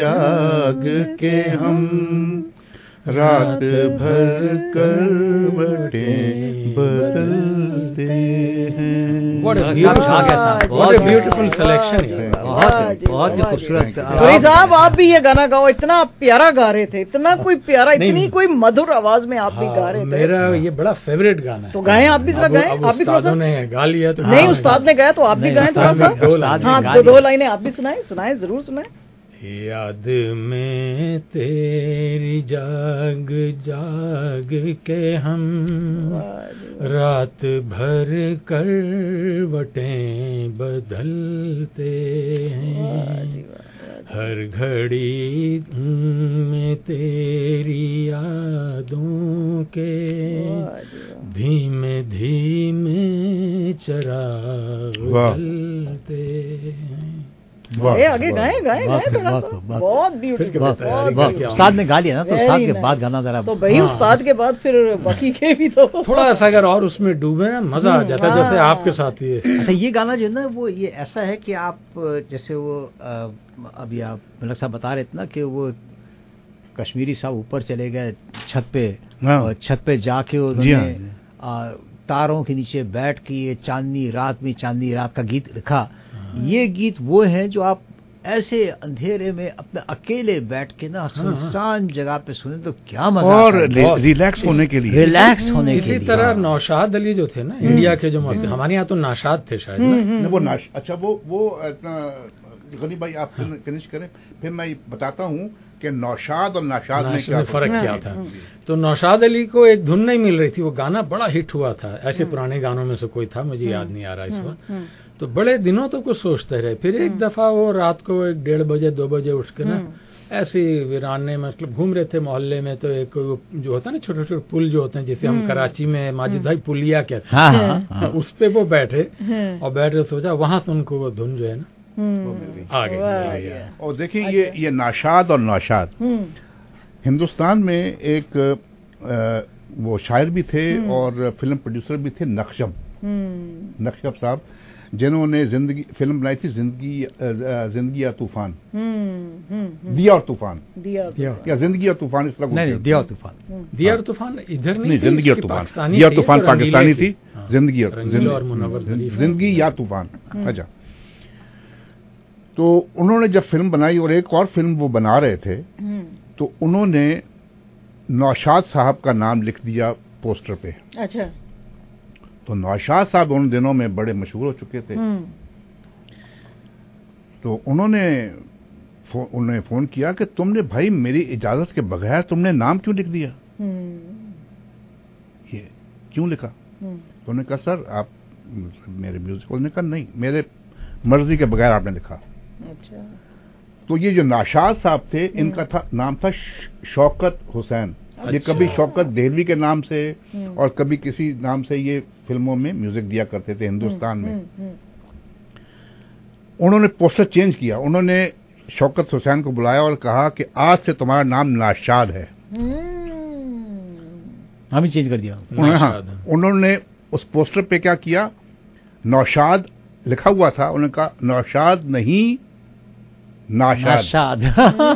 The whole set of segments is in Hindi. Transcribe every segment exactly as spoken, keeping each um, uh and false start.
जाग के हम रात भर करवटें बदलते हैं। What a beautiful selection है। बहुत बहुत ही खूबसूरत। साहब आप भी ये गाना गाओ, इतना प्यारा गा रहे थे, इतना कोई प्यारा, इतनी कोई मधुर आवाज में आप भी गा रहे थे। मेरा ये बड़ा फेवरेट गाना है। तो गाएं आप भी, जरा गाएं आप भी थोड़ा सा। ने गा लिया तो नहीं, उस्ताद ने गाया तो आप भी गाएं थोड़ा सा। हाँ, दो दो लाइनें आप भी सुनाएं, सुनाएं, जरूर सुनाएं। याद में तेरी जाग जाग के हम रात भर करवटें बदलते हैं, हर घड़ी में तेरी यादों के धीमे धीमे चराग जलते हैं। ए, आगे गाएं गाएं गाएं थोड़ा सा। बहुत ब्यूटीफुल। उस्ताद ने गा लिया ना, तो उस्ताद के बाद गाना जरा तो भाई उस्ताद के बाद फिर बाकी के भी तो थोड़ा सा अगर और उसमें डूबे ना मजा आ जाता, जैसे आपके साथ ये। अच्छा, ये गाना जो है ना वो ये ऐसा है कि आप जैसे वो अभी आप मलक साहब बता रहे थे ना कि वो कश्मीरी साहब ऊपर चले गए छत पे, और छत पे जाके उन्होंने तारों के नीचे बैठ के ये चांदनी रात में चांदनी रात का गीत लिखा। ये गीत वो है जो आप ऐसे अंधेरे में अपने अकेले बैठ के ना सुनसान जगह पे सुने तो क्या मजा, और रिलैक्स होने के लिए रिलैक्स होने के लिए। इसी तरह नौशाद अली जो थे ना इंडिया के, जो मौसी हमारे यहाँ तो नाशाद थे शायद ना, वो नाश अच्छा वो वो गनी भाई आप फिनिश करें, फिर मैं बताता हूँ कि नौशाद और नाशाद में क्या फर्क क्या था। तो नौशाद अली को एक धुन नहीं मिल रही थी, वो गाना बड़ा हिट हुआ था, ऐसे पुराने गानों में से कोई था, मुझे याद नहीं आ रहा इस वक्त। तो बड़े दिनों तो कुछ सोचते रहे, फिर एक दफा वो रात को एक डेढ़ बजे दो बजे उठ के ना ऐसे वीराने मतलब घूम रहे थे मोहल्ले में, तो एक जो होता है ना छोटे छोटे पुल जो होते हैं, जैसे हम कराची में माजिद भाई पुलिया कहते हैं, उस पे वो बैठे और बैठे सोचा वहां से उनको वो धुन जो है ना आ गई। और देखिए ये ये नाशाद और नौशाद हिंदुस्तान में एक वो शायर भी थे और फिल्म प्रोड्यूसर भी थे, नक्शब नक्शब साहब, जिन्होंने जिंदगी फिल्म बनाई थी जिंदगी जिंदगी या तूफान, दिया और तूफान, या जिंदगी और तूफान इस तरह। नहीं, दिया और तूफान, दिया और तूफान इधर नहीं, जिंदगी और तूफान, दिया और तूफान पाकिस्तानी थी, जिंदगी और जिंदगी या तूफान। अच्छा, तो उन्होंने जब फिल्म बनाई और एक और फिल्म वो बना रहे थे, तो उन्होंने नौशाद साहब का नाम लिख दिया पोस्टर पे। अच्छा, तो नौशाद साहब उन दिनों में बड़े मशहूर हो चुके थे, तो उन्होंने फो, उन्हें फोन किया कि तुमने भाई मेरी इजाजत के बगैर तुमने नाम क्यों लिख दिया, ये क्यों लिखा? तो उन्होंने कहा सर आप मेरे म्यूजिक, उन्होंने कहा नहीं मेरे मर्जी के बगैर आपने लिखा। अच्छा, तो ये जो नौशाद साहब थे इनका था नाम था शौकत हुसैन। ये कभी शौकत देहलवी के नाम से और कभी किसी नाम से ये फिल्मों में म्यूजिक दिया करते थे हिंदुस्तान में। उन्होंने पोस्टर चेंज किया, उन्होंने शौकत हुसैन को बुलाया और कहा कि आज से तुम्हारा नाम नाशाद है। हम ही चेंज कर दिया। हाँ, उन्होंने उस पोस्टर पे क्या किया, नौशाद लिखा हुआ था, उन्होंने कहा नौशाद नहीं नाशाद,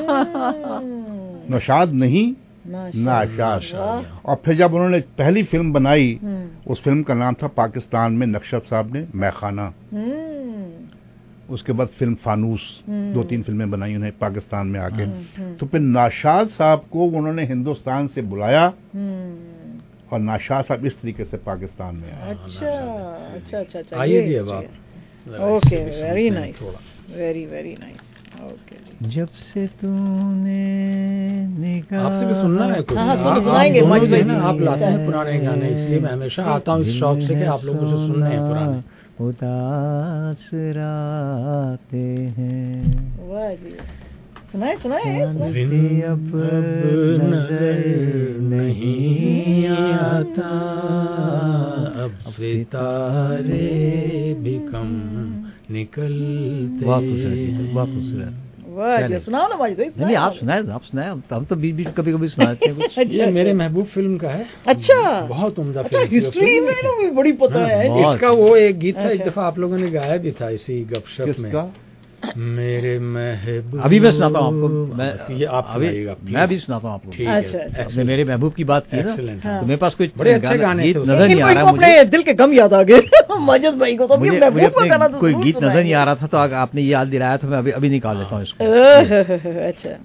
नौशाद नहीं नाशाद। और फिर जब उन्होंने पहली फिल्म बनाई, उस फिल्म का नाम था पाकिस्तान में नक्शब साहब ने मैखाना। उसके बाद फिल्म फानूस, दो तीन फिल्में बनाई उन्हें पाकिस्तान में आके। तो फिर नाशाद साहब को उन्होंने हिंदुस्तान से बुलाया और नाशाद साहब इस तरीके से पाकिस्तान में आए। अच्छा अच्छा अच्छा अच्छा, आइए अब। Okay, very nice, very very nice. Okay, जब से तूने निगाह आपसे भी सुनना है कुछ। हाँ, तो सुनाएंगे मज भाई ना, आप लाते हैं पुराने गाने, इसलिए मैं हमेशा आता हूँ इस शौक से कि आप लोगों से सुनने हैं पुराने। उदास रातें हैं, वाह जी, सुनाए सुनाए। अब नजर नहीं आता, अब सितारे भी कम निकलते। बहुत खूबसूरत, बहुत खूबसूरत। वाह जी, सुनाओ ना भाई। नहीं, आप सुनाए, आप सुनाए, हम तो बीच बीच कभी कभी सुनाते हैं कुछ। ये मेरे महबूब फिल्म का है। अच्छा, बहुत उम्दा अच्छा, हिस्ट्री में भी बड़ी पता है इसका। वो एक गीत था, एक दफा आप लोगों ने गाया भी था इसी गपशप में। मेरे महबूब। अभी मैं सुनाता हूँ आपको, मैं ये आप अभी मैं अभी सुनाता हूँ आपको। आपने मेरे महबूब की बात की ना, तो मेरे पास कोई बड़े अच्छे गाने गीत नजर नहीं आ रहा मुझे। अपने दिल के गम याद आ गए माजिद भाई को, तो मुझे कोई गीत नजर नहीं आ रहा था, तो आपने याद दिलाया, तो मैं अभी अभी निकाल लेता हूँ इसको। अच्छा।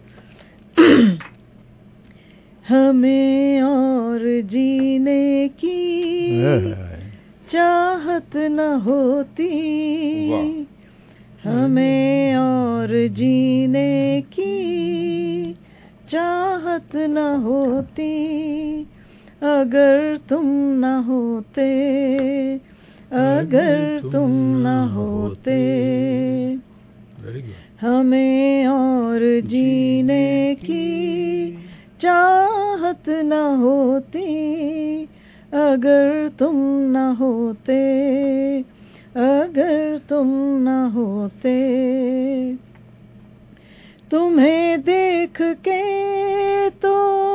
हमें और जीने की चाहत न होती, हमें और जीने की चाहत न होती, अगर तुम न होते, अगर तुम न होते। हमें और जीने की चाहत न होती, अगर तुम न होते, अगर तुम न होते। तुम्हें देख के तो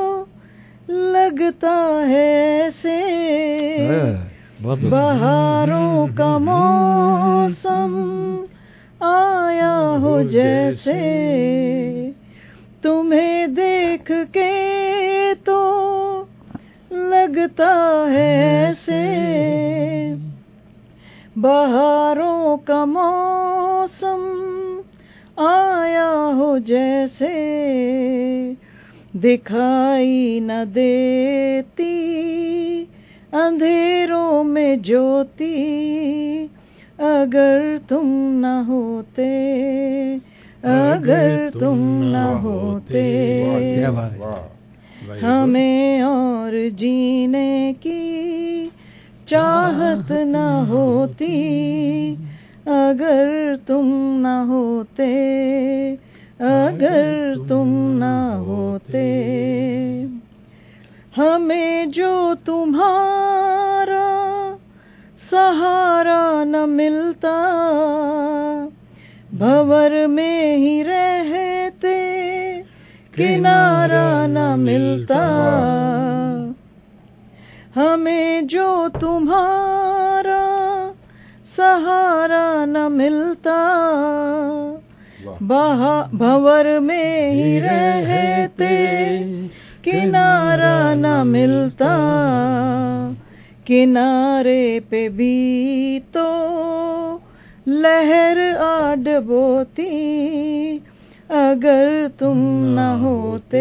लगता है ऐसे बहारों का मौसम आया हो जैसे। तुम्हें देख के तो लगता है ऐसे बहारों का मौसम आया हो जैसे। दिखाई न देती अंधेरों में ज्योति, अगर तुम न होते, अगर तुम न होते। हमें और जीने की चाहत न होती, अगर तुम न होते, अगर तुम न होते। हमें जो तुम्हारा सहारा न मिलता, भंवर में ही रहते किनारा न मिलता। हमें जो तुम्हारा सहारा न मिलता, भंवर में ही रहते किनारा न मिलता। किनारे पे भी तो लहर आ डबोती, अगर तुम न होते,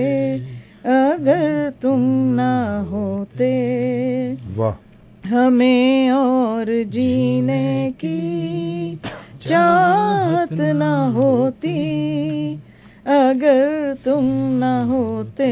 अगर तुम न होते। वाह। हमें और जीने की चाहत न होती, अगर तुम न होते,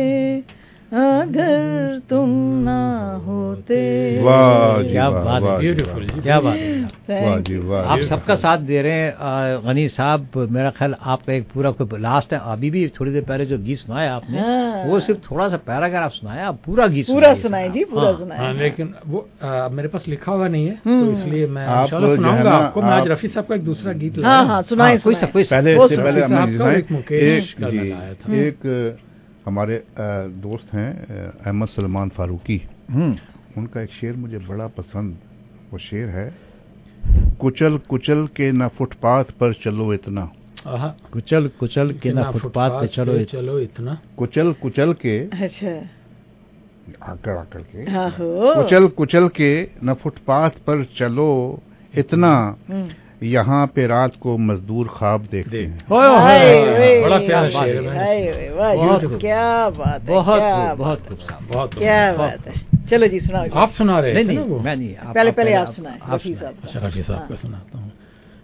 अगर तुम न होते। वाह, क्या बात है, ब्यूटीफुल, क्या बात है। वाह जी वाह। आप सबका साथ दे रहे हैं गनी साहब। मेरा ख्याल आपका एक पूरा लास्ट है, अभी भी थोड़ी देर पहले जो गीत सुनाया आपने, हाँ। वो सिर्फ थोड़ा सा पैराग्राफ सुनाया, पूरा गीत पूरा सुनाए जी, पूरा हाँ। सुनाए। हाँ, लेकिन वो आ, मेरे पास लिखा हुआ नहीं है, तो इसलिए मैं इंशाल्लाह सुनाऊंगा आपको। मैं आज रफी साहब का एक दूसरा गीत लाया। हाँ हाँ सुनाए, कोई सब कोई पहले इससे पहले हमने एक मुकेश का लगाया था। एक हमारे दोस्त हैं अहमद सलमान फारूकी, उनका एक शेर मुझे बड़ा पसंद। वो शेर है, कुचल कुचल के ना फुटपाथ पर चलो इतना, कुचल कुचल के ना फुटपाथ पे चलो चलो इतना, कुचल कुचल के, अच्छा आकड़ आकड़ के, हाँ हो। कुचल कुचल के न फुटपाथ पर चलो इतना, यहाँ पे रात को मजदूर ख्वाब देखते हैं। बड़ा प्यारा शेर है, क्या बात है, बहुत क्या बहुत खूब साहब, बहुत क्या बात है। चलो जी सुनाओ। आप सुना रहे नहीं, नहीं मैं नहीं, पहले पहले आप सुनाए रफी साहब। अच्छा रफी साहब का सुनाता हूँ।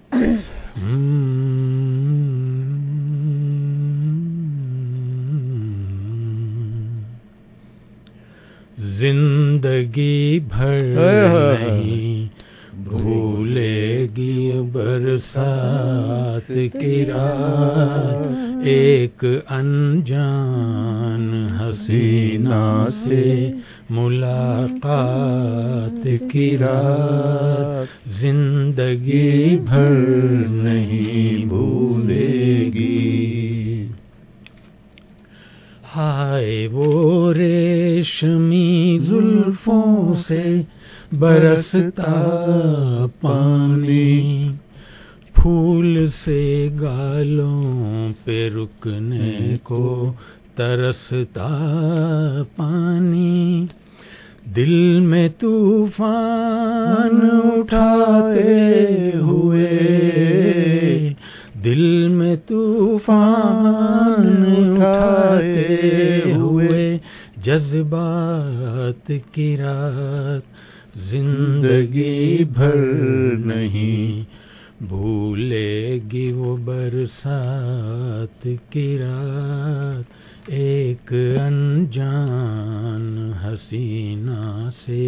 जिंदगी भर नहीं भूलेगी बरसात की रात, एक अनजान हसीना से मुलाकात की रात, जिंदगी भर नहीं भूलेगी। हाय वो रेशमी जुल्फों से बरसता पानी, फूल से गालों पे रुकने को तरसता पानी, दिल में तूफान उठाते हुए, दिल में तूफान उठाते हुए, जज्बात की रात जिंदगी भर नहीं भूलेगी वो बरसात की रात। एक अनजान हसीना से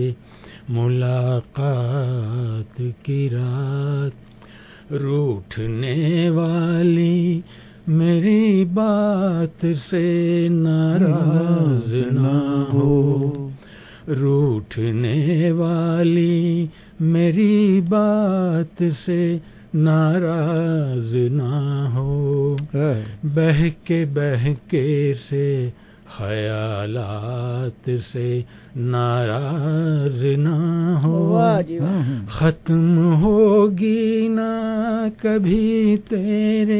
मुलाकात की रात, रूठने वाली मेरी बात से नाराज ना हो, रूठने वाली मेरी बात से नाराज ना हो, बहके बहके से ख्यालात से नाराज ना हो, खत्म होगी ना कभी तेरे,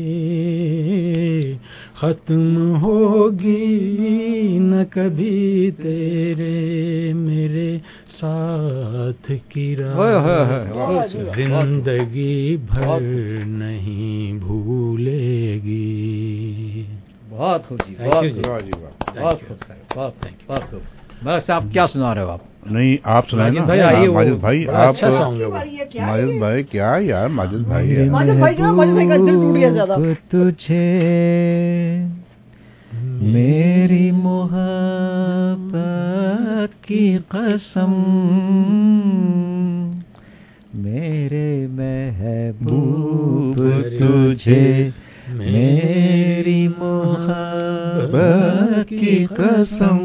खत्म होगी न कभी तेरे मेरे साथ की रात, जिंदगी भर नहीं भूलेगी। बहुत खूब जी, बहुत खूब, बहुत खूब सर, बहुत बहुत खूब। बस आप क्या सुना रहे हो आप? नहीं आप सुनाए ना भाई, आइए माजिद भाई, आप अच्छा सॉन्ग है। माजिद भाई क्या यार, माजिद भाई है। माजिद भाई का माजिद भाई का दिल टूट गया ज्यादा। तुझे मेरी मोहब्बत की कसम, मेरे महबूब तुझे मेरी मोहब्बत की कसम,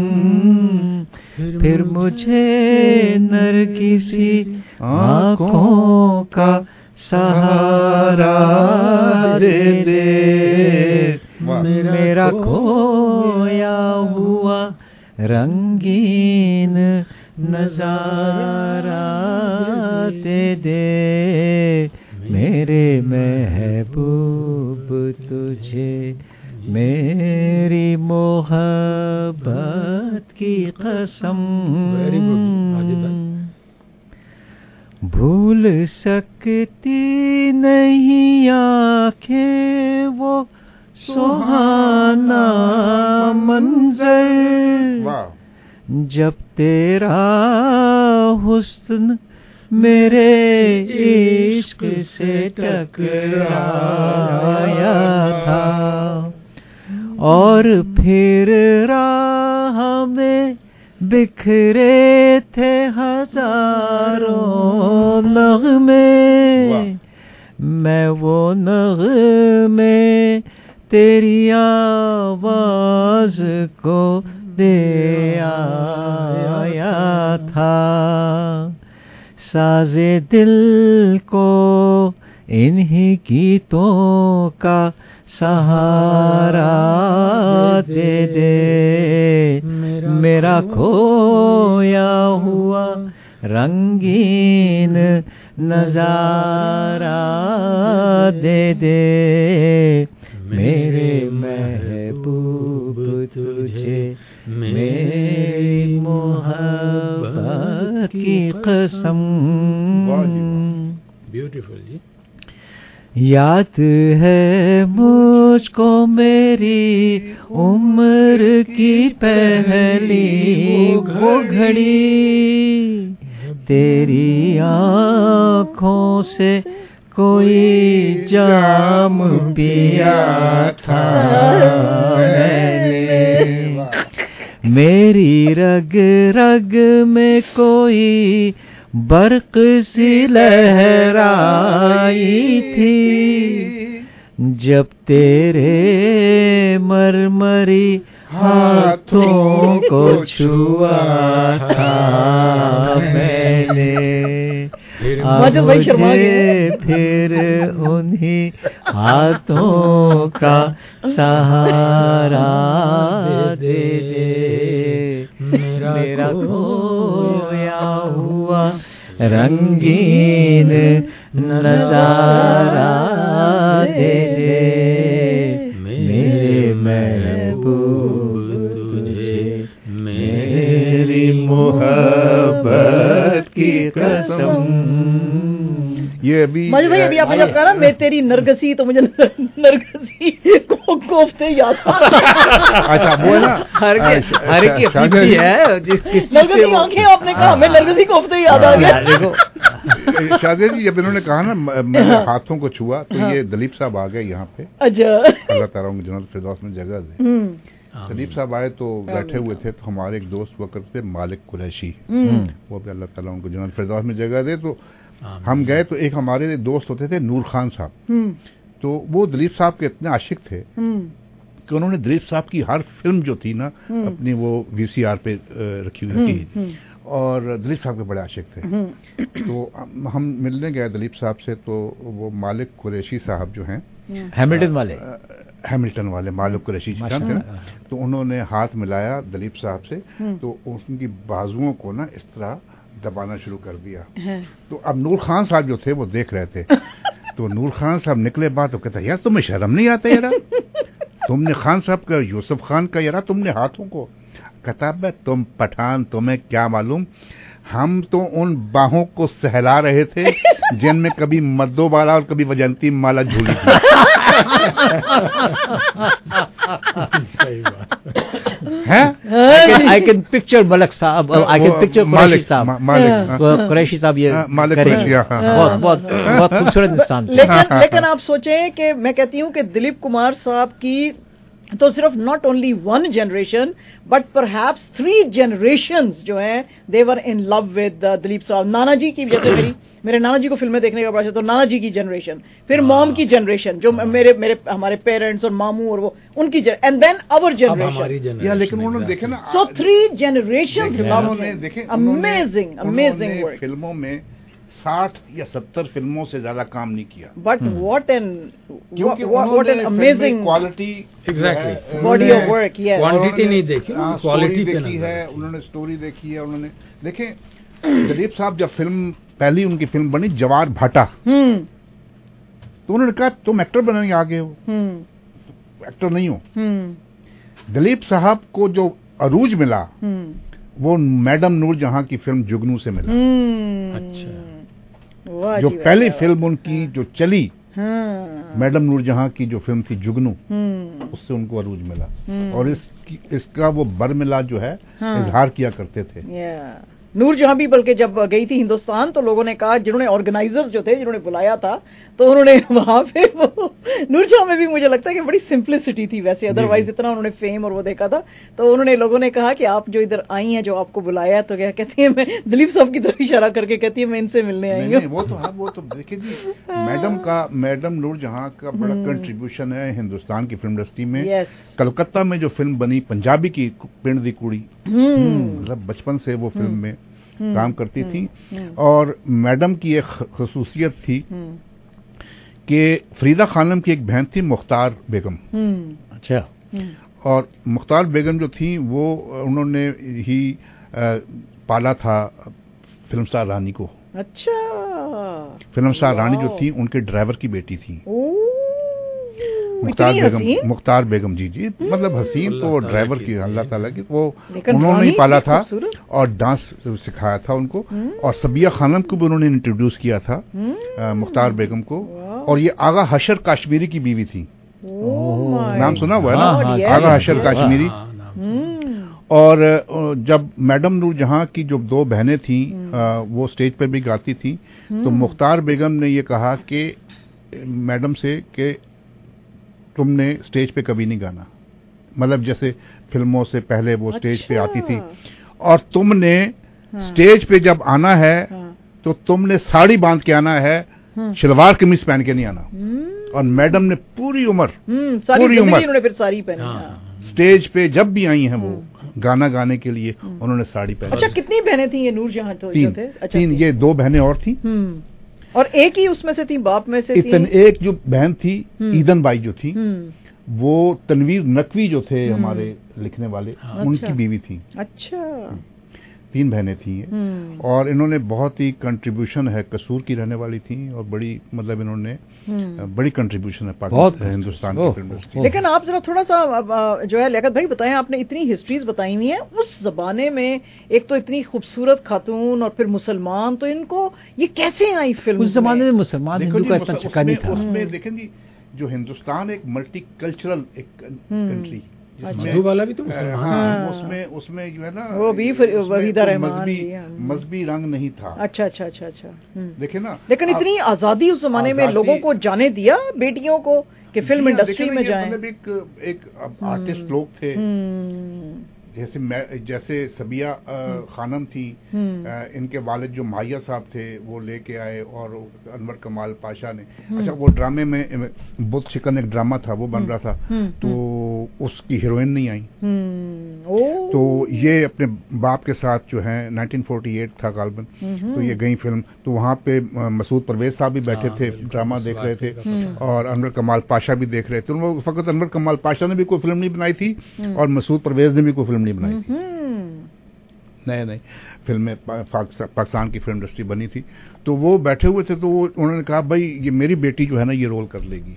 फिर मुझे नरगिसी आँखों का सहारा दे दे, मेरा खोया हुआ रंगीन नजारा दे दे, मेरे महबूब तुझे मेरी मोहब्बत की कसम। भूल सकती नहीं आँखें वो सुहाना मंजर, जब तेरा हुस्न मेरे इश्क से टकराया था, और फिर राह में बिखरे थे हजारों नग़मे, मैं वो नग़मे तेरी आवाज को दे आया था, साज़े दिल को इन्हीं गीतों का सहारा दे दे, मेरा खोया हुआ रंगीन नजारा दे दे, मेरे महबूब तुझे मेरी मोहब्बत की कसम। ब्यूटीफुल जी। याद है मुझको मेरी उम्र की पहली वो घड़ी, तेरी आँखों से कोई जाम पिया था मैंने, मेरी रग रग में कोई बर्क सी लहराई थी, जब तेरे मरमरी हाथों को छुआ था मैंने, अब मुझे फिर उन्हीं हाथों का सहारा दे दे, मेरा खोया हुआ रंगीन नजारा दे दे मेरे महबूब तुझे मेरी मोहब्बत की कसम। ये अभी मजे भाई अभी आपने जब कहा ना मैं तेरी नरगसी, तो मुझे नरगसी को कोफ्ते याद आ। अच्छा वो है ना हर हर की अपनी है जिस किस चीज से नरगसी आंखें आपने कहा, मैं नरगसी कोफ्ते याद आ गया। देखो शादी जी जब इन्होंने कहा ना मैंने हाथों को छुआ तो ये दिलीप साहब आ गए यहाँ पे। अच्छा अल्लाह ताला उनको जन्नत फिरदौस में जगह दे। दिलीप साहब आए तो बैठे हुए थे, तो हमारे एक दोस्त हुआ करते थे मालिक कुरैशी, वो भी अल्लाह ताला उनको जन्नत फिरदौस में जगह दे। तो हम गए तो एक हमारे दोस्त होते थे नूर खान साहब, तो वो दिलीप साहब के इतने आशिक थे कि उन्होंने दिलीप साहब की हर फिल्म जो थी ना अपनी वो वीसीआर पे रखी हुई थी, और दिलीप साहब के बड़े आशिक थे। तो हम मिलने गए दिलीप साहब से, तो वो मालिक कुरैशी साहब जो हैं हैमिल्टन वाले हैमिल्टन वाले मालिक कुरैशी थे ना, तो उन्होंने हाथ मिलाया दिलीप साहब से, तो उनकी बाजुओं को ना इस तरह दबाना शुरू कर दिया। तो अब नूर खान साहब जो थे वो देख रहे थे, तो नूर खान साहब निकले बात तो कहता यार तुम्हें शर्म नहीं आता यार, तुमने खान साहब का यूसुफ खान का यार तुमने हाथों को। कहता है तुम पठान तुम्हें क्या मालूम, हम तो उन बाहों को सहला रहे थे जिनमें कभी मद्दो वाला और कभी वजंती माला झूली थी। सही बात है। आई कैन पिक्चर मलिक साहब, आई कैन पिक्चर कुरैशी साहब, कुरैशी साहब ये मालिक कुरैशी, बहुत बहुत बहुत खूबसूरत इंसान। लेकिन लेकिन आप सोचें कि मैं कहती हूँ कि दिलीप कुमार साहब की तो सिर्फ not only one generation but perhaps three generations जो हैं they were in love with Dilip साहब। नाना जी की, जैसे मेरी मेरे नाना जी को फिल्में देखने का बड़ा शौक, तो नाना जी की जनरेशन, फिर मॉम की जनरेशन जो मेरे मेरे हमारे पेरेंट्स और मामू और वो उनकी, एंड देन आवर जनरेशन। या लेकिन उन्होंने देखे ना, सो थ्री जनरेशंस देखे, अमेजिंग अमेजिंग वर्क। फिल्मों में साठ या सत्तर फिल्मों से ज्यादा काम नहीं किया, but what an what an amazing quality, exactly body of work. Yes, quantity नहीं देखी, क्वालिटी पे देखी है उन्होंने, स्टोरी देखी है उन्होंने। देखें दिलीप साहब जब फिल्म पहली उनकी फिल्म बनी जवार भाटा, तो उन्होंने कहा तुम एक्टर बनने आगे हो, एक्टर नहीं हो। दिलीप साहब को जो अरूज मिला वो मैडम नूर जहां की फिल्म जुगनू से मिला। अच्छा, जो पहली फिल्म उनकी जो चली मैडम नूर जहां की जो फिल्म थी जुगनू, उससे उनको अरूज मिला, और इस इसका वो बरमिला जो है इजहार किया करते थे। नूर जहां भी बल्कि जब गई थी हिंदुस्तान तो लोगों ने कहा, जिन्होंने ऑर्गेनाइजर्स जो थे जिन्होंने बुलाया था, तो उन्होंने वहां पे वो नूर जहां में भी मुझे लगता है कि बड़ी सिंपलिसिटी थी वैसे, अदरवाइज इतना उन्होंने फेम और वो देखा था। तो उन्होंने लोगों ने कहा कि आप जो इधर आई हैं, जो आपको बुलाया, तो क्या कहती है, मैं दिलीप साहब की तरफ इशारा करके कहती है मैं इनसे मिलने आई हूँ। वो तो हाँ, वो तो देखिए जी, मैडम का मैडम नूर जहां का बड़ा कंट्रीब्यूशन है हिंदुस्तान की फिल्म इंडस्ट्री में। कलकत्ता में जो फिल्म बनी पंजाबी की पिंड दी कुड़ी, मतलब बचपन से वो फिल्म में काम करती थी। और मैडम की एक खसूसियत थी कि फरीदा खानम की एक बहन थी मुख्तार बेगम। अच्छा, और मुख्तार बेगम जो थी वो उन्होंने ही आ, पाला था फिल्म स्टार रानी को। अच्छा, फिल्म स्टार रानी जो थी उनके ड्राइवर की बेटी थी मुख्तार बेगम। मुख्तार बेगम जी जी मतलब हसीन तो ड्राइवर की, अल्लाह ताला की, वो उन्होंने ही पाला था और डांस सिखाया था उनको। और सबिया खानम को भी उन्होंने इंट्रोड्यूस किया था मुख्तार बेगम को। और ये आगा हशर काश्मीरी की बीवी थी, नाम सुना हुआ है ना, आगा हशर काश्मीरी। और जब मैडम नूर जहां की जो दो बहनें थी वो स्टेज पर भी गाती थी, तो मुख्तार बेगम ने ये कहा कि मैडम से कि तुमने स्टेज पे कभी नहीं गाना, मतलब जैसे फिल्मों से पहले वो स्टेज अच्छा। पे आती थी, और तुमने हाँ। स्टेज पे जब आना है हाँ। तो तुमने साड़ी बांध के आना है, हाँ। शलवार कमीज पहन के नहीं आना। और मैडम ने पूरी उम्र पूरी उम्र फिर साड़ी पहनी, स्टेज पे जब भी आई हैं वो गाना गाने के लिए उन्होंने साड़ी पहनी। अच्छा, कितनी बहनें थी ये नूर जहां तो तीन, थे? अच्छा, तीन, ये दो बहनें और थी और एक ही उसमें से थी, बाप में से इतन, थी एक जो बहन थी ईदन बाई जो थी वो तनवीर नकवी जो थे हमारे लिखने वाले, उनकी बीवी थी। अच्छा, तीन बहनें थी और इन्होंने बहुत ही कंट्रीब्यूशन है, कसूर की रहने वाली थी और बड़ी मतलब इन्होंने बड़ी कंट्रीब्यूशन है पाकिस्तान हिंदुस्तान की फिल्म इंडस्ट्री। लेकिन आप जरा थोड़ा सा जो है लियाकत भाई बताएं, आपने इतनी हिस्ट्रीज बताई हुई हैं उस जमाने में, एक तो इतनी खूबसूरत खातून और फिर मुसलमान, तो इनको ये कैसे आई फिल्म? उस जमाने में मुसलमान हिंदू का इतना चक्का नहीं था। उसमें देखें जी, जो हिंदुस्तान एक मल्टी कल्चरल एक कंट्री, मधु वाला भी तो मुसलमान, हाँ, उसमें उसमें जो है ना वो भी वहीदा रहमान, मजहबी रंग नहीं था। अच्छा अच्छा अच्छा अच्छा देखे ना, लेकिन इतनी आजादी उस जमाने में लोगों को जाने दिया, बेटियों को, कि फिल्म इंडस्ट्री में जाएं। मतलब एक एक आर्टिस्ट लोग थे, जैसे जैसे सबिया खानम थी, इनके वालिद जो माहिया साहब थे वो लेके आए, और अनवर कमाल पाशा ने, अच्छा वो ड्रामे में बुत शिकन एक ड्रामा था वो बन रहा था, तो उसकी हीरोइन नहीं आई, तो ये अपने बाप के साथ जो है नाइनटीन फोर्टी एट था गालबन, तो ये गई फिल्म, तो वहाँ पे मसूद परवेज साहब भी बैठे थे, ड्रामा देख रहे थे, और अनवर कमाल पाशा भी देख रहे थे। उन फकत अनवर कमाल पाशा ने भी कोई फिल्म नहीं बनाई थी और मसूद परवेज ने भी कोई फिल्म नहीं बनाई थी, नए नए फिल्में पाकिस्तान की फिल्म इंडस्ट्री बनी थी, तो वो बैठे हुए थे, तो वो उन्होंने कहा भाई ये मेरी बेटी जो है ना ये रोल कर लेगी।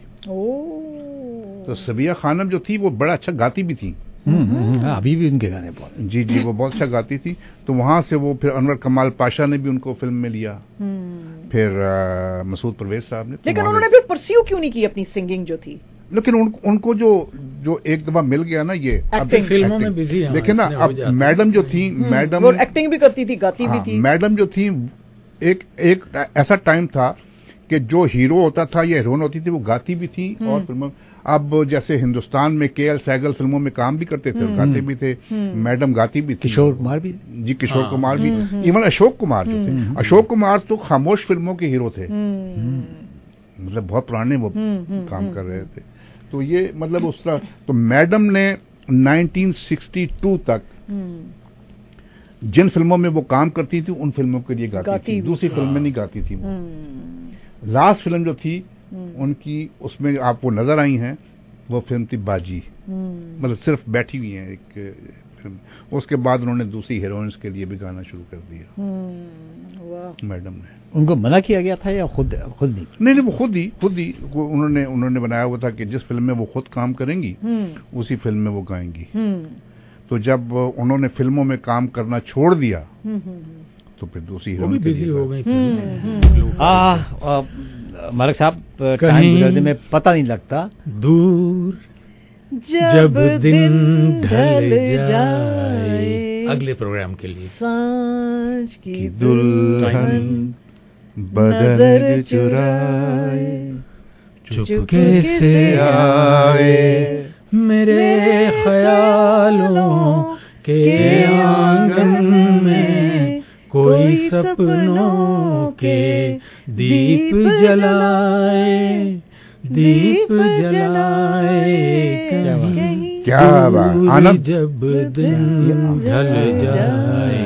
तो सबिया खानम जो थी वो बड़ा अच्छा गाती भी थी, अभी भी उनके गाने बहुत, जी जी वो बहुत अच्छा गाती थी, तो वहां से वो फिर अनवर कमाल पाशा ने भी उनको फिल्म में लिया, फिर आ, मसूद परवेज साहब ने। लेकिन उन्होंने फिर परस्यू क्यों नहीं की अपनी सिंगिंग जो थी? लेकिन उन, उनको जो जो एक दफा मिल गया ना ये एक्टिंग, फिल्मों में बिजी है, देखिए ना, अब मैडम जो थी, मैडम वो एक्टिंग भी करती थी, गाती भी थी। मैडम जो थी, एक एक ऐसा टाइम था कि जो हीरो होता था या हीरोइन होती थी वो गाती भी थी, और फिल्मों, अब जैसे हिंदुस्तान में के एल सहगल फिल्मों में काम भी करते थे और गाते भी थे, मैडम गाती भी थी, किशोर कुमार भी, जी किशोर कुमार भी, इवन अशोक कुमार जो थे, अशोक कुमार तो खामोश फिल्मों के हीरो थे, मतलब बहुत पुराने वो काम कर रहे थे, तो ये मतलब उस तरह, तो मैडम ने नाइनटीन सिक्सटी टू तक जिन फिल्मों में वो काम करती थी उन फिल्मों के लिए गाती, गाती थी, दूसरी फिल्म में नहीं गाती थी वो। लास्ट फिल्म जो थी उनकी, उसमें आपको नजर आई हैं, वो फिल्म थी बाजी, मतलब सिर्फ बैठी हुई हैं एक फिल्म, उसके बाद उन्होंने दूसरी हीरोइंस के लिए भी गाना शुरू कर दिया मैडम ने। उनको मना किया गया था या खुद खुद नहीं? नहीं नहीं वो खुद ही खुद ही उन्होंने उन्होंने बनाया हुआ था कि जिस फिल्म में वो खुद काम करेंगी उसी फिल्म में वो गाएंगी। तो जब उन्होंने फिल्मों में काम करना छोड़ दिया तो फिर दूसरी हीरोइन बिजी हो गई। मलिक साहब, टाइम गुजरने में पता नहीं लगता, दूर जब दिन ढल जाए। अगले प्रोग्राम के लिए सांझ की दुल्हन बदन चुराए चुपके से आए मेरे ख्यालों के आंगन में, कोई सपनों के दीप जलाए, दीप जलाए कहीं, क्या बात, आनंद, जब दिन ढल जाए।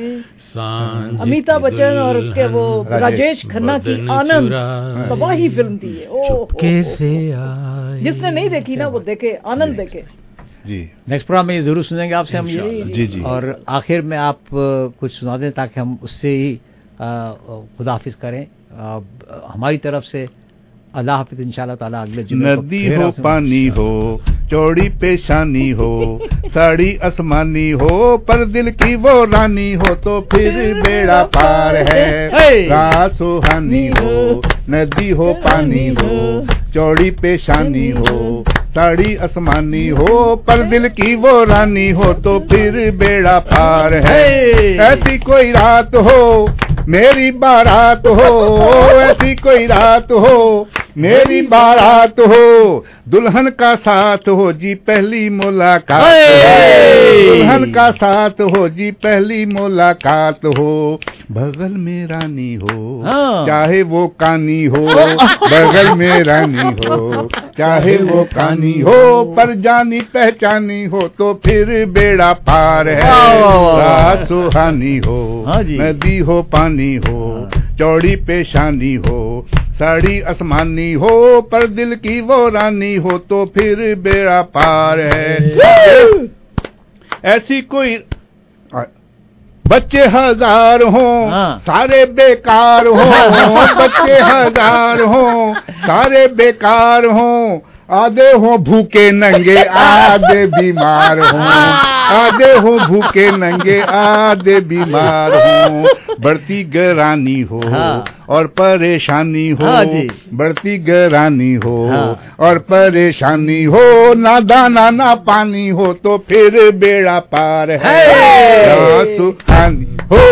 अमिताभ बच्चन और के वो राजेश खन्ना की आनंद, तबाही फिल्म थी ये। ओ कैसे आए, जिसने नहीं देखी ना वो देखे, आनंद देखे जी। नेक्स्ट प्रोग्राम में ये जरूर सुनेंगे आपसे हम ये, जी जी। और आखिर में आप कुछ सुना दें ताकि हम उससे ही खुदाफिज करें। हमारी तरफ से अल्लाह हाफिज, इंशाल्लाह ताला अगले जुमे। नदी हो पानी हो, चौड़ी पेशानी हो, साड़ी आसमानी हो, पर दिल की वो रानी हो, तो फिर बेड़ा पार है, रात सुहानी हो। नदी हो पानी हो, चौड़ी पेशानी हो, साड़ी आसमानी हो, पर दिल की वो रानी हो, तो फिर बेड़ा पार है। ऐसी कोई रात हो मेरी बारात हो, ऐसी कोई रात हो मेरी बारात हो, दुल्हन का साथ हो जी पहली मुलाकात हो, दुल्हन का साथ हो जी पहली मुलाकात हो, बगल में रानी हो चाहे वो कानी हो, बगल में रानी हो चाहे वो कानी हो, पर जानी पहचानी हो, तो फिर बेड़ा पार है, रात सुहानी हो, नदी हो पानी हो, चौड़ी पेशानी हो, साड़ी आसमानी हो, पर दिल की वो रानी हो, तो फिर बेड़ा पार है। ऐसी कोई बच्चे हजार हों हाँ। सारे बेकार हों, बच्चे हजार हों सारे बेकार हों, आधे हों भूखे नंगे आधे बीमार हों, आधे हों भूखे नंगे आधे बीमार हों, बढ़ती गरानी हो हाँ। और परेशानी हो, हाँ जी। बढ़ती गरानी हो हाँ। और परेशानी हो, ना दाना ना पानी हो तो फिर बेड़ा पार है, ना सुहानी हो।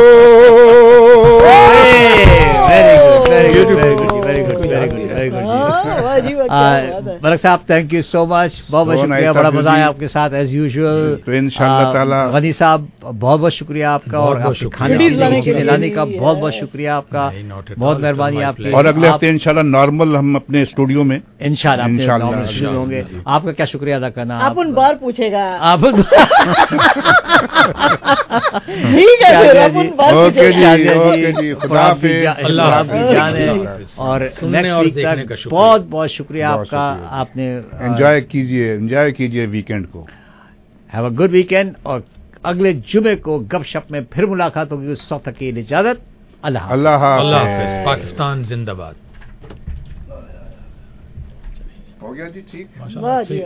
Very good, very good, very good, very good, very good, very good. Malak साहब, थैंक यू सो मच, बहुत बहुत शुक्रिया, बड़ा मजा आया आपके साथ एज यूजुअल। तो इंशाअल्लाह ताला गनी साहब, बहुत बहुत शुक्रिया आपका, और आपके खाने पीने लाने का बहुत बहुत शुक्रिया आपका, बहुत मेहरबानी आपकी। और अगले हफ्ते इंशाल्लाह नॉर्मल हम अपने स्टूडियो में इंशाल्लाह नॉर्मल स्टूडियो होंगे। आपका क्या शुक्रिया अदा करना, आप उन बार पूछेगा आप ठीक है, फिर आप उन बार ओके पूछेगा। जी, ओके जी, खुदा हाफिज़, अल्लाह हाफिज़ जाने, और नेक्स्ट वीक तक बहुत बहुत शुक्रिया बहुत आपका, शुक्रिया। आपने एंजॉय कीजिए, एंजॉय कीजिए वीकेंड को। हैव अ गुड वीकेंड, और अगले जुमे को गपशप में फिर मुलाकात होगी। उस वक्त तक के लिए इजाजत, अल्लाह हाफ़िज़। अल्लाह अल्लाह हाफ़िज़। हाफिज, पाकिस्तान जिंदाबाद। हो गया जी, ठीक। वाह जी।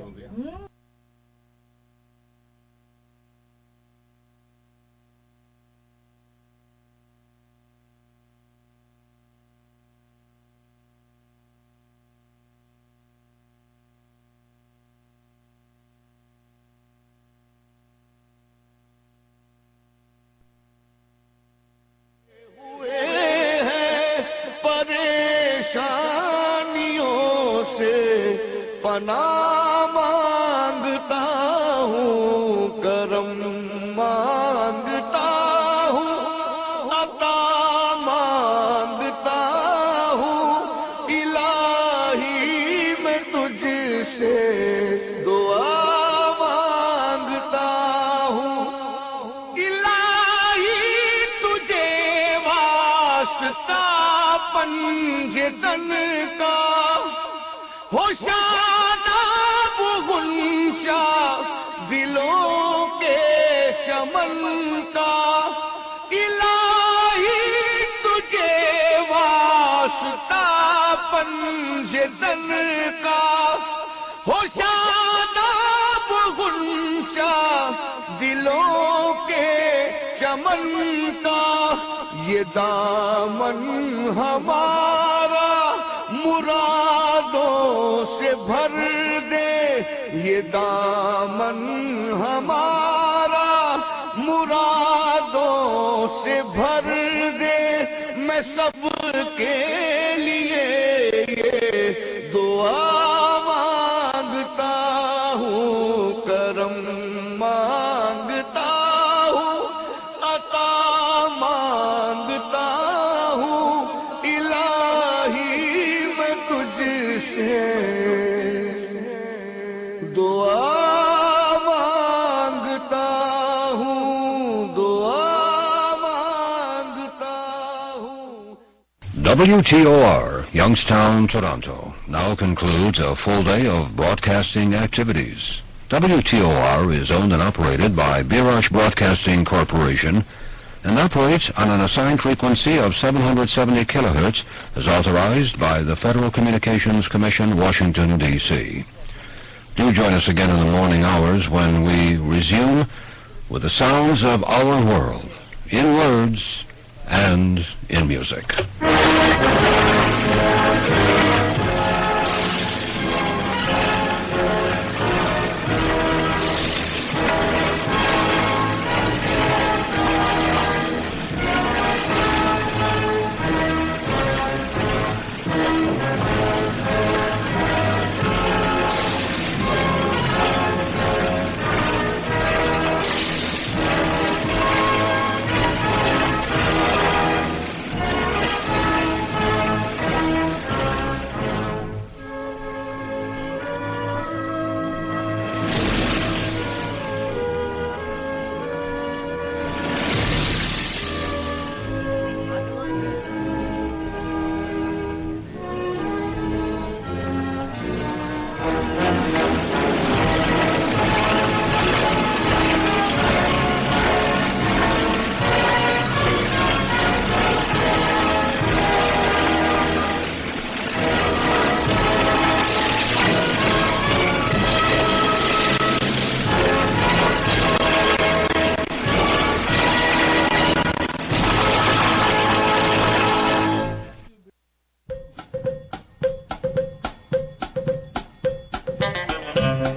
परेशानियों से पनाह मांगता हूँ, करम मांगता हूँ, अता मांगता हूँ, इलाही मैं तुझसे दुआ मांगता हूँ, इलाही तुझे वास्ता पंजतन का हो, शादाब गुंचा दिलों के चमन का, इलाही तुझे वास्ता पंजतन का हो, शादाब गुंचा दिलों के चमन का, ये दामन हमारा मुरादों से भर दे, ये दामन हमारा मुरादों से भर दे, मैं सबके लिए ये दुआ मांगता हूँ, करम मांगता हूँ, अता मांगता हूँ, इलाही मैं तुझसे दुआ मांगता हूँ, दुआ मांगता हूँ। W T O R, Youngstown, Toronto, now concludes a full day of broadcasting activities. W T O R is owned and operated by Birash Broadcasting Corporation and operates on an assigned frequency of seven hundred seventy kilohertz as authorized by the Federal Communications Commission, Washington, D C Do join us again in the morning hours when we resume with the sounds of our world, in words and in music.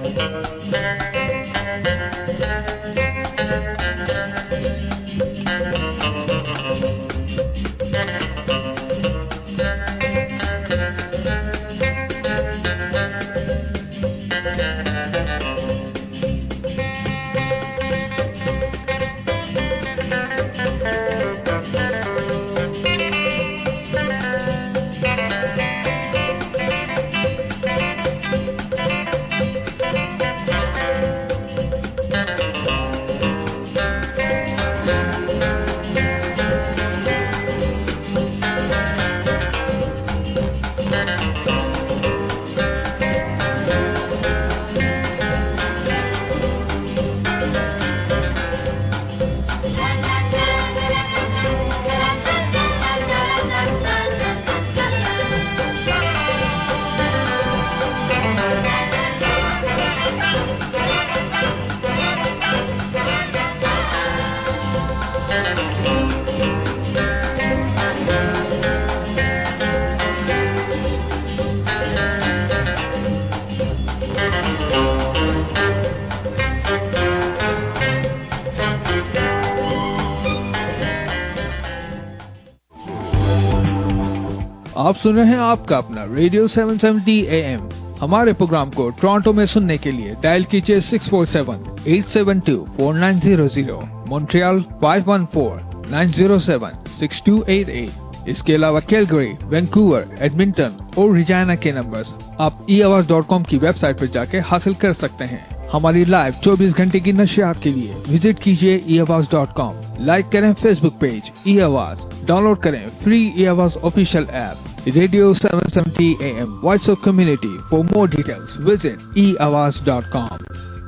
आप सुन रहे हैं आपका अपना radio seven seventy A M. हमारे प्रोग्राम को टोरंटो में सुनने के लिए डायल कीजिए six four seven eight seven two four nine zero zero, Montreal five one four nine zero seven six two eight eight. इसके अलावा कैलगरी, वैंकूवर, एडमिंटन और रिजाना के नंबर्स आप ई आवाज डॉट कॉम की वेबसाइट पर जाके हासिल कर सकते हैं। हमारी लाइव चौबीस घंटे की नशियात के लिए विजिट कीजिए e Awaaz dot com. Like करें Facebook page e Awaaz, download करें free e Awaaz official app radio seven seventy A M voice of community. For more details visit e Awaaz dot com.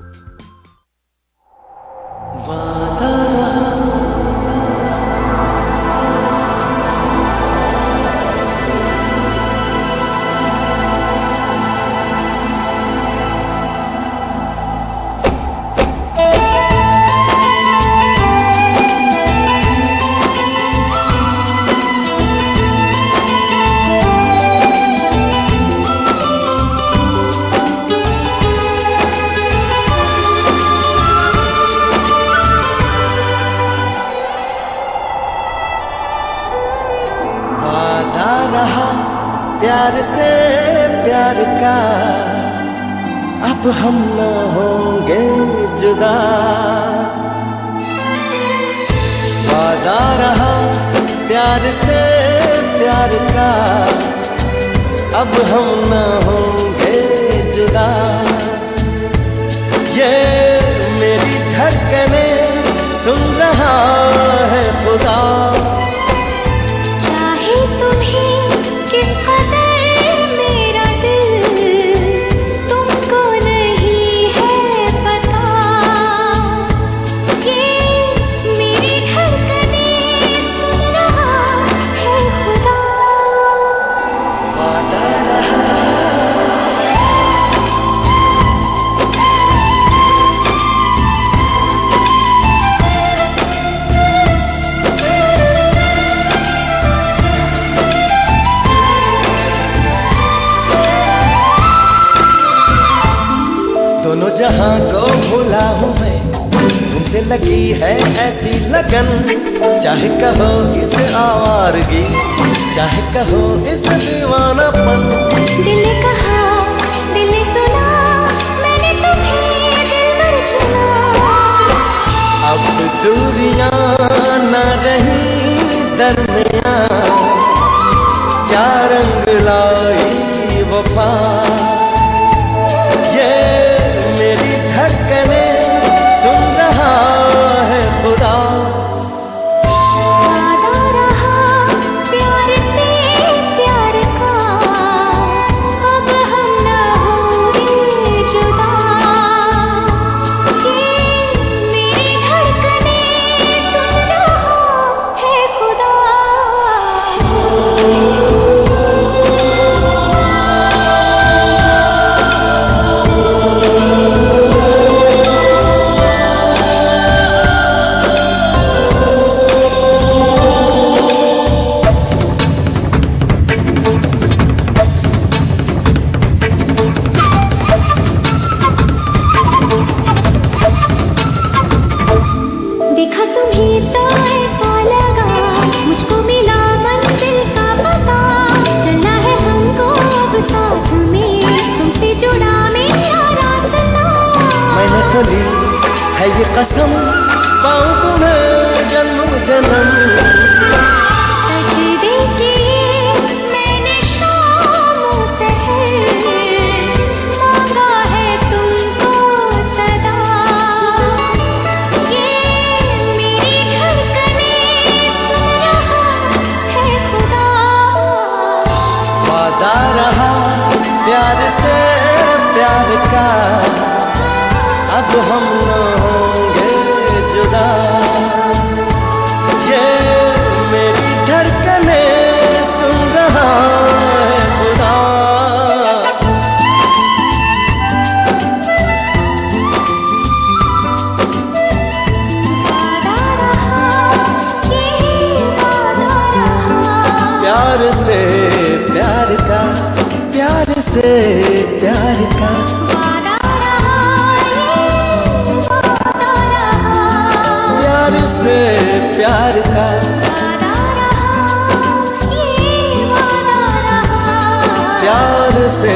प्यार से प्यार का अब हम न होंगे जुदा, वादा रहा प्यार से प्यार का अब हम न होंगे जुदा। ये मेरी धड़कने सुन रहा है खुदा, जहां को भूला हूँ मैं, तुमसे लगी है ऐसी लगन। चाहे कहो इस आवारगी, चाहे कहो इस दीवानापन। दिल कहा दिल सुना, मैंने तुम्हें दिल भर चुना। अब दूरियां न रही दरमियां, क्या रंग लाई वफा। धड़कने सुन रहा है खुदा, वादा रहा प्यार से प्यार का अब हम न होंगे जुदा। ये मेरी धड़कने सुन रहा है खुदा। ली है ये कसम, पाऊं तुम्हें जन्म जन्म। सजदे किए मैंने शाम सहर, मांगा है तुमको सदा, ये मेरी धड़कनें सुन रहा है खुदा। वादा रहा प्यार से प्यार का, अब हम न होंगे जुदा, ये मेरी धड़कनें सुन रहा है खुदा। प्यार से प्यार का, प्यार से प्यार का, प्यार से प्यार का, प्यार से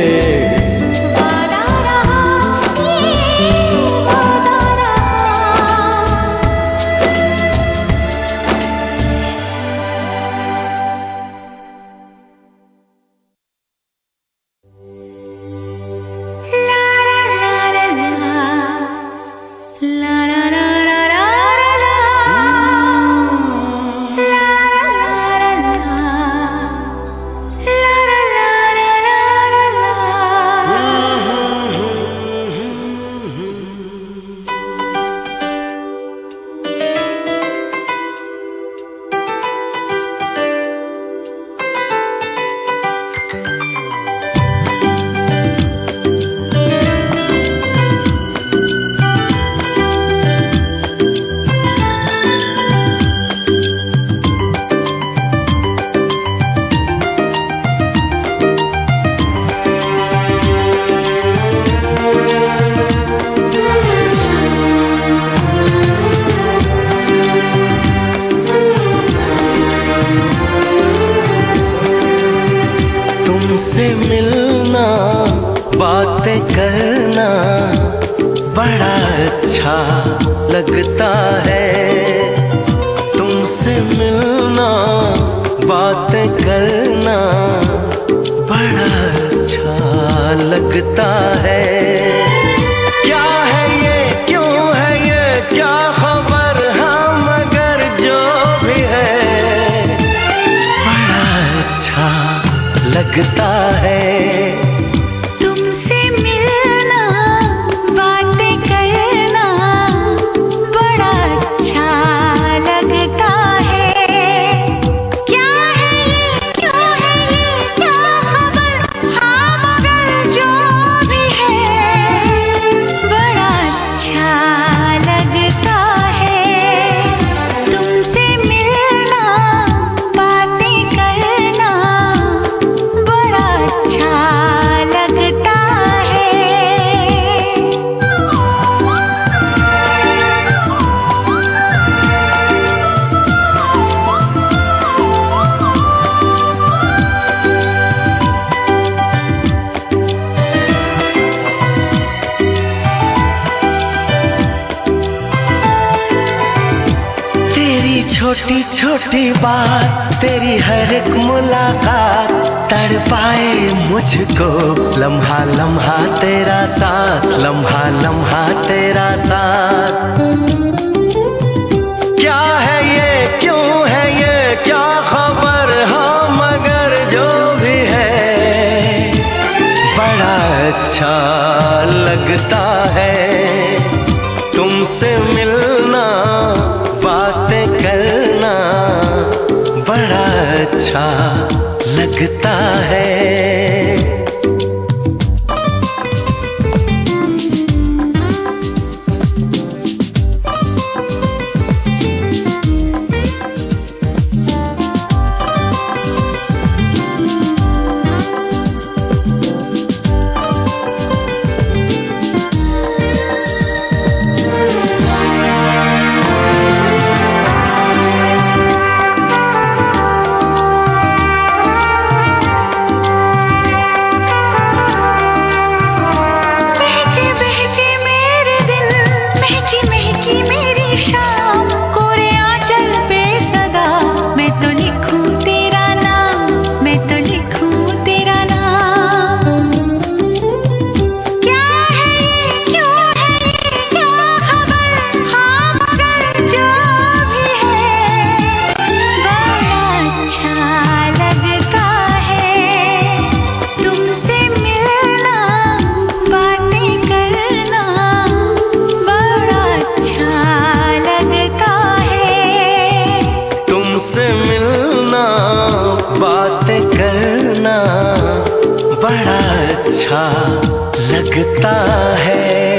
लगता है, तुमसे मिलना बातें करना बड़ा अच्छा लगता है। क्या है ये, क्यों है ये, क्या खबर, हाँ मगर जो भी है बड़ा अच्छा लगता है। छोटी छोटी बात, तेरी हर एक मुलाकात तड़पाए मुझको, लम्हा लम्हा तेरा साथ, लम्हा लम्हा तेरा साथ। क्या है ये, क्यों है ये, क्या खबर, हाँ मगर जो भी है बड़ा अच्छा लगता है। तुमसे मिलना बातें करना बड़ा अच्छा लगता है। उगता है।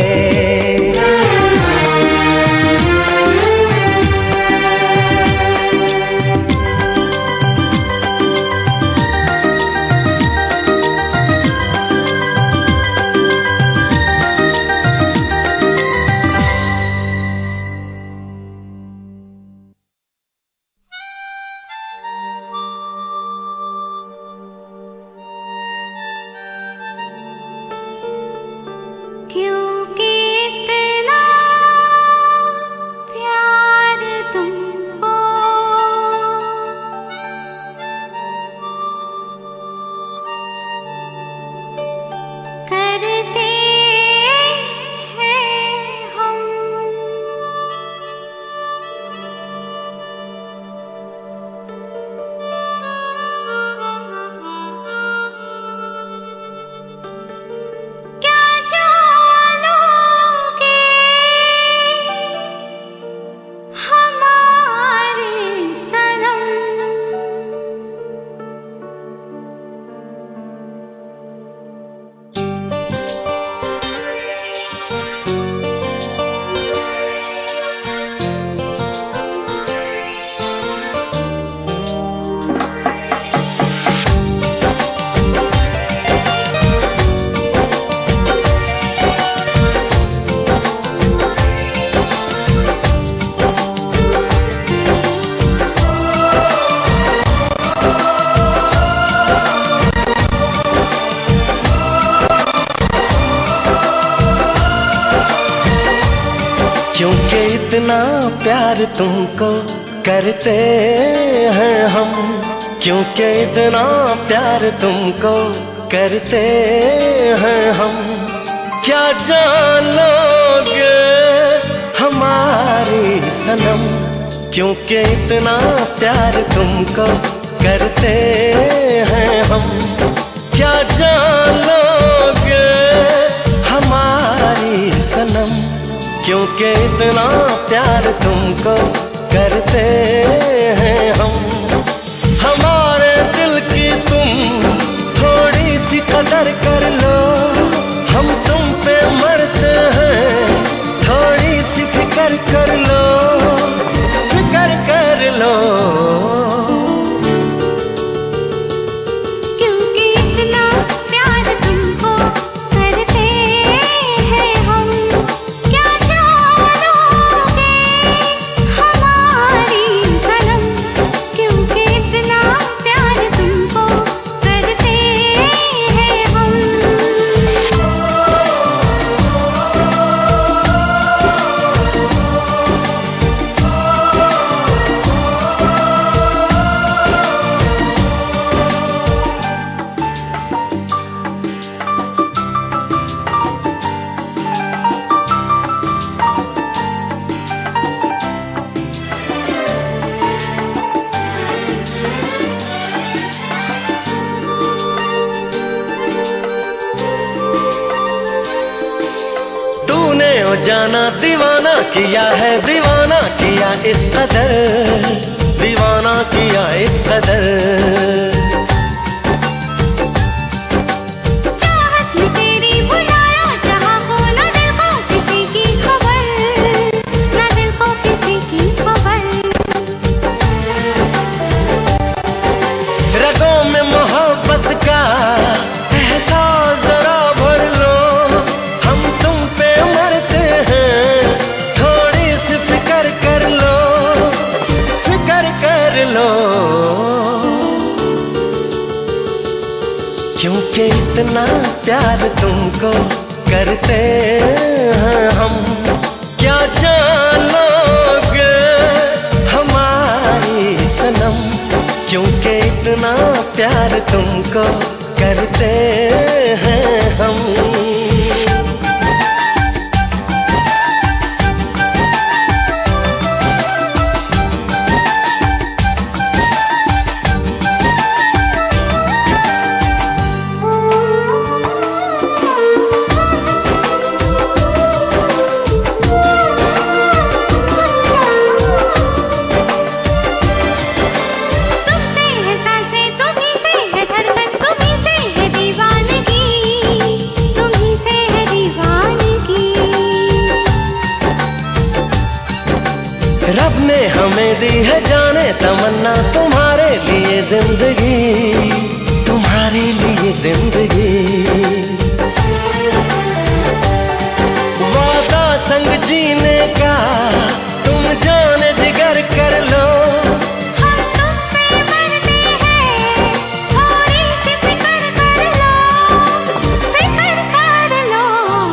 इतना प्यार तुमको करते हैं हम, क्योंकि इतना प्यार तुमको करते हैं हम। क्या जान लोगे हमारी सनम, क्योंकि इतना प्यार तुमको करते हैं हम। क्या जान लोगे हमारी सनम, क्योंकि इतना प्यार तुमको करते हैं हम। हमारे दिल की तुम थोड़ी सी कदर कर लो, हम तुम पे मरते हैं, थोड़ी सी फिक्र कर लो, फिक्र कर लो। जाना दीवाना किया है, दीवाना किया इस कदर, दीवाना किया इस कदर। चाहत में तेरी बुलाया जहाँ को, न दिल को किसी की खबर, न दिल को किसी की खबर। रगों में मोहब्बत का एहसास जरा भर लो, हम तुम पे मरते हैं, थोड़ी सी फिक्र कर लो, फिक्र कर लो। क्योंकि इतना प्यार तुमको करते हैं हम। क्या जान लोगे हमारी सनम, क्योंकि इतना प्यार तुमको करते हैं हम। तुमसे है सांसें, तुम्हीं से है धड़कन, तुम्हीं रब ने हमें दी है जाने तमन्ना, तुम्हारे लिए जिंदगी, तुम्हारे लिए जिंदगी। वादा संग जीने का तुम जाने जिगर कर लो, हम तुम पे मरते हैं, थोड़ी सी फिक्र कर लो, फिक्र कर लो।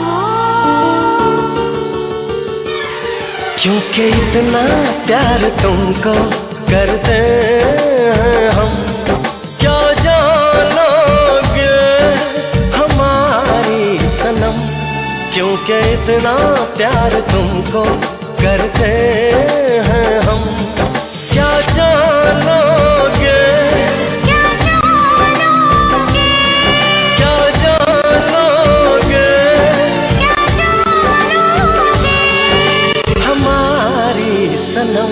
क्योंकि इतना प्यार तुमको करते हैं हम, क्या जानोगे हमारी सनम। क्योंकि इतना प्यार तुमको करते हैं हम, क्या जानोगे, क्या जानोगे, क्या जानोगे क्या जानोगे। हमारी सनम।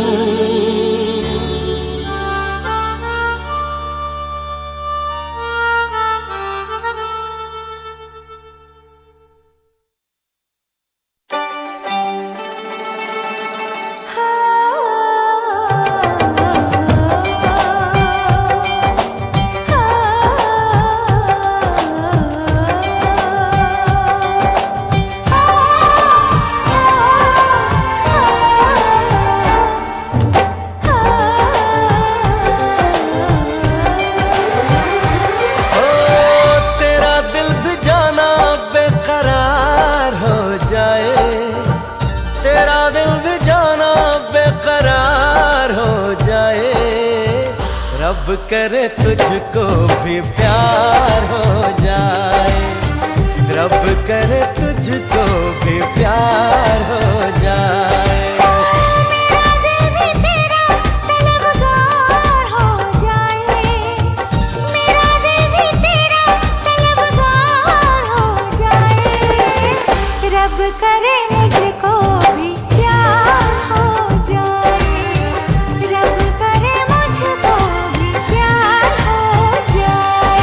रब करे तुझको भी प्यार हो जाए, रब करे तुझको भी प्यार हो जाए। मेरा दिल भी तेरा तलबगार हो जाए, मेरा दिल भी तेरा तलबगार हो जाए। रब करे मुझको भी प्यार हो जाए, रब करे मुझको भी प्यार हो जाए।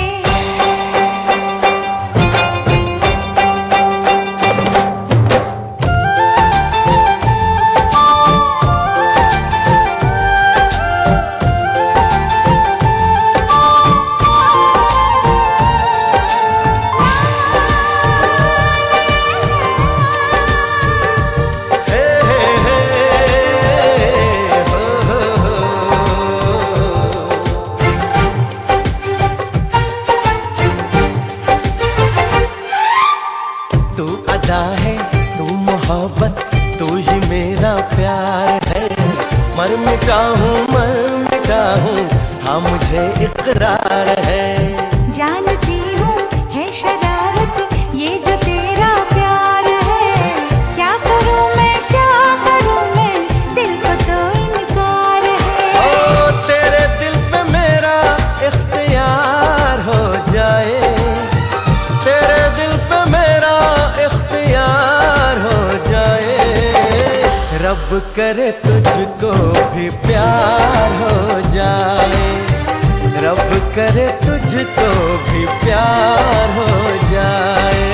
हे हे हे हो तू अदा है, तू मोहब्बत, तू ही मेरा प्यार है। मर मिटा हूँ, मर मिटा हूँ, हाँ मुझे इकरार है। जानती हूँ है शरारत ये जो तेरा प्यार है, क्या करूँ मैं, क्या करूँ मैं, दिल को तो इनकार है। ओ तेरे दिल पे मेरा इख्तियार हो जाए, तेरे दिल पे मेरा इख्तियार हो जाए। रब करे तुझको भी प्यार हो जाए, रब करे तुझको भी प्यार हो जाए।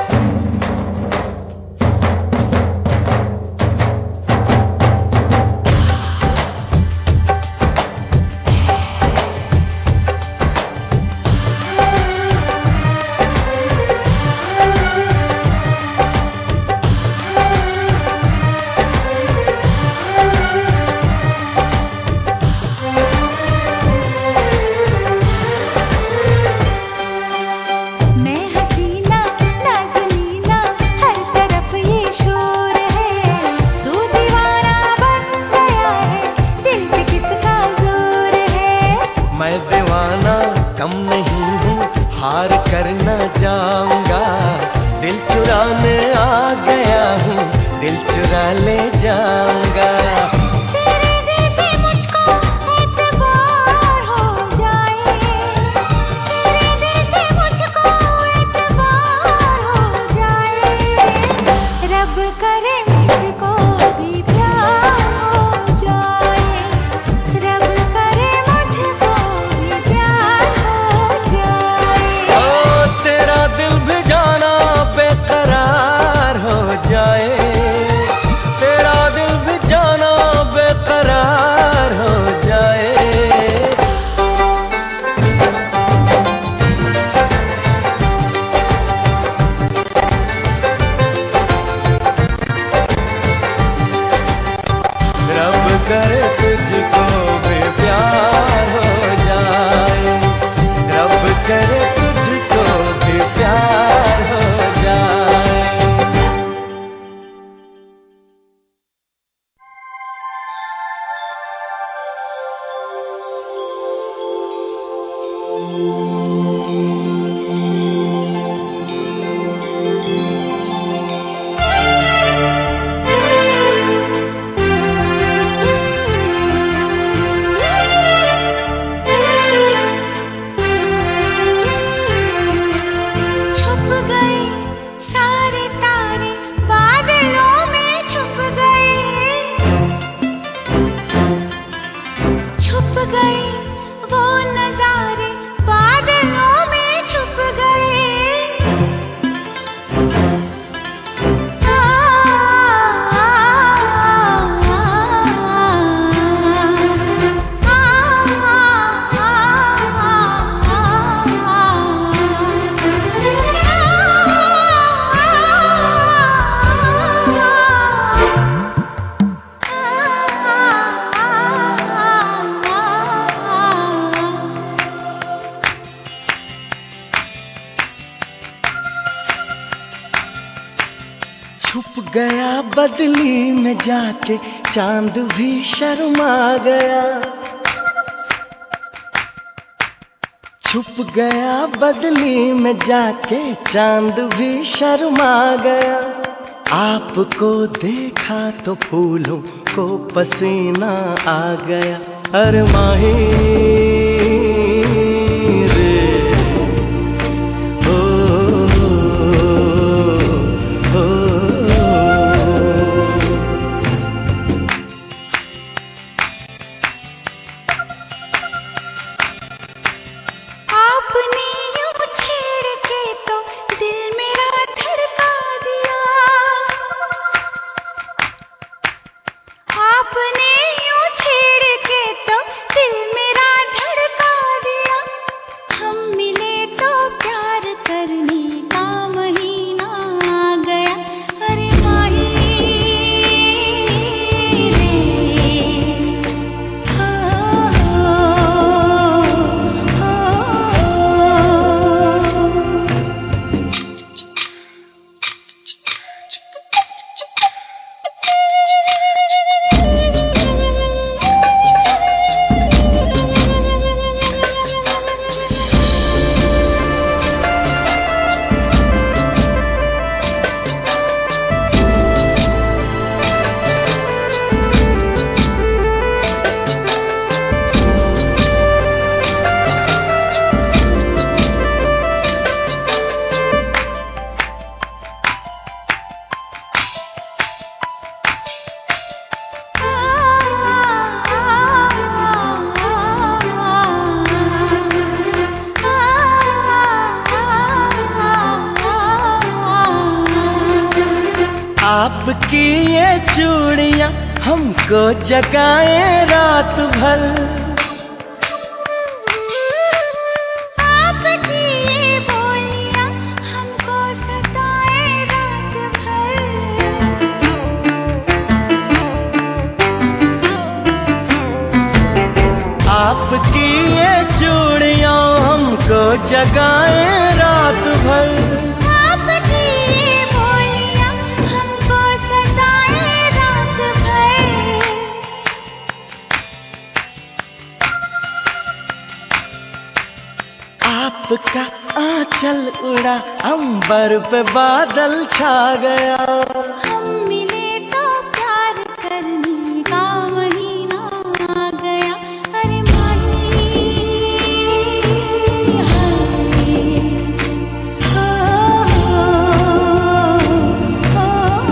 मैं हसीना नाज़नीना, हर तरफ ये शोर है। तू दीवाना बन गया है, दिल पे किसका जोर है। मैं दीवाना कम नहीं हूँ, हार कर न जाऊंगा। दिल चुराने आ गया हूँ, दिल चुरा ले जाऊंगा। तेरे दिल पे मुझको एतबार हो जाए, तेरे दिल पे मुझको एतबार हो जाए। रब करे मुझको भी प्यार हो जाए, रब करे मुझको भी प्यार हो जाए। ओ तेरा दिल भी जाना बेकरार हो जाए, तेरा बदली में जाके चांद भी शर्मा गया, छुप गया बदली में जाके चांद भी शर्मा गया। आपको देखा तो फूलों को पसीना आ गया। अरे माही रे ओ, ओ, ओ, आपने यूं छेड़ के तो दिल मेरा धड़का दिया, आपने यूं छेड़ के तो दिल मेरा धड़का दिया। हम मिले तो प्यार करने का महीना आ गया। अरे माही रे हो, हो, आपकी ये चूड़ियां हमको जगाए रात भर, आपकी ये बोलियां हमको सताए रात भर। आपकी ये चूड़ियां हमको जगाए रात भर। आपकी ये बोलियां हमको सताए रात भर। आपका आंचल उड़ा अंबर पे बादल छा गया। हम मिले तो प्यार करने का महीना आ गया। अरे माही हो, हो,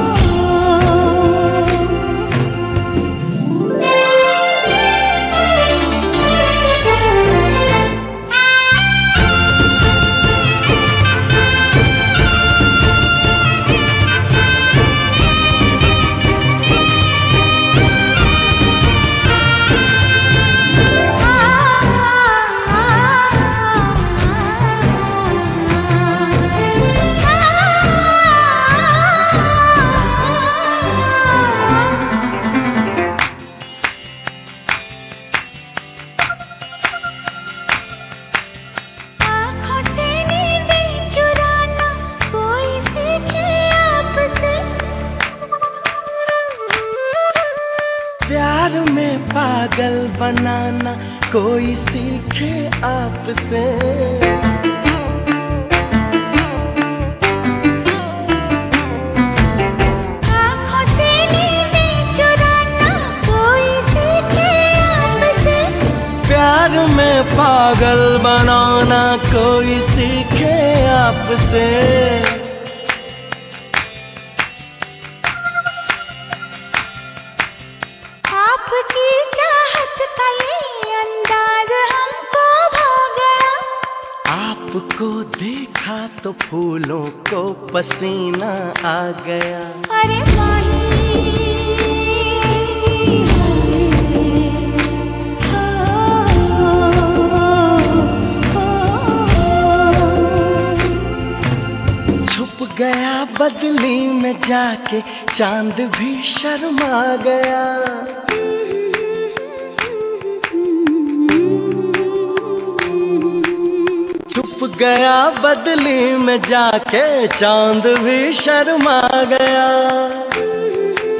आँखों से नींदें चुराना कोई सीखे आपसे। प्यार में पागल बनाना कोई सीखे आपसे। आँखों से नींदें चुराना कोई सीखे आपसे। प्यार में पागल बनाना कोई सीखे आपसे। आपकी चाहत का ये अंदाज हमको भा गया। आपको देखा तो फूलों को पसीना आ गया। अरे माही छुप गया बदली में जाके चांद भी शर्मा गया। छुप गया बदली में जाके चांद भी शर्मा गया।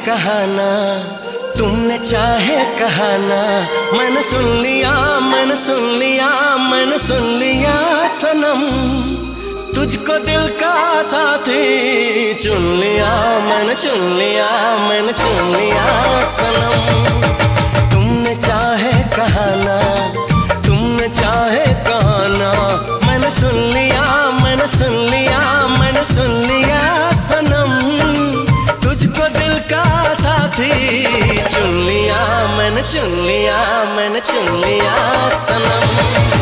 कहाना, तुमने चाहे कहाना, मैंने सुन लिया, मैंने सुन लिया, मैंने सुन लिया सनम, तुझको दिल का साथी चुन लिया, मैंने चुन लिया, मैंने चुन लिया सनम। तुमने चाहे कहाना, तुमने चाहे कहाना, मैंने सुन लिया, मैंने सुन लिया, मैंने सुन लिया सनम, तुझको दिल का साथी चुन लिया, मैंने चुन लिया, मैंने चुन लिया सनम।